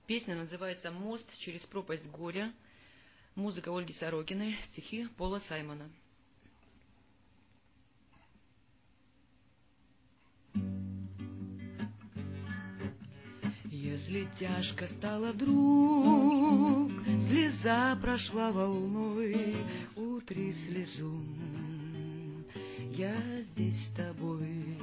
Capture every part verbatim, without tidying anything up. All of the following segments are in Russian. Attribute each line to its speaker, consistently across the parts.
Speaker 1: Песня называется «Мост через пропасть горя». Музыка Ольги Сорокиной, стихи Пола Саймона. Если тяжко стало вдруг, слеза прошла волной, утри слезу, я здесь с тобой.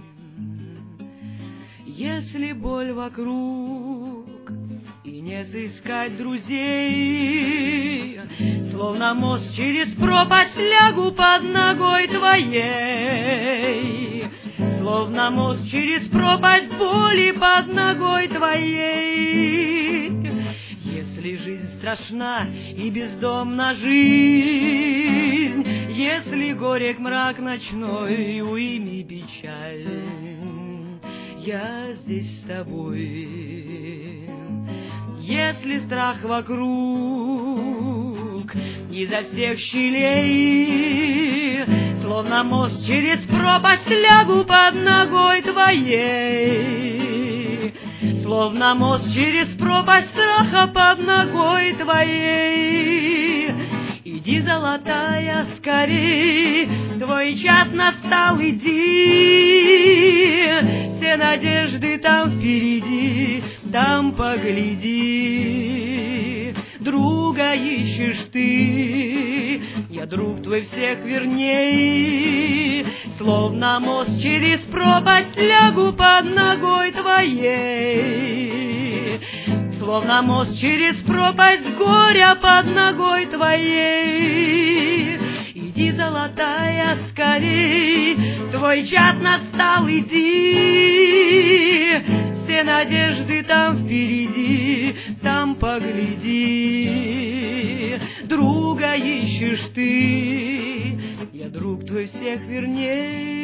Speaker 1: Если боль вокруг и не сыскать друзей, словно мост через пропасть лягу под ногой твоей, словно мост через пропасть боли под ногой твоей. Если жизнь страшна и бездомна жизнь, если горек мрак ночной, уйми печаль, я здесь с тобой. Если страх вокруг изо всех щелей, словно мост через пропасть лягу под ногой твоей, словно мост через пропасть страха под ногой твоей. Иди, золотая, скорей, твой час настал, иди, все надежды там впереди, там погляди. Друга ищешь ты, я друг твой всех верней, словно мост через пропасть лягу под ногой твоей, словно мост через пропасть горя под ногой твоей. Иди, золотая, скорей, твой час настал, иди, все надежды там впереди, там погляди. Друга ищешь ты, я друг твой всех верней.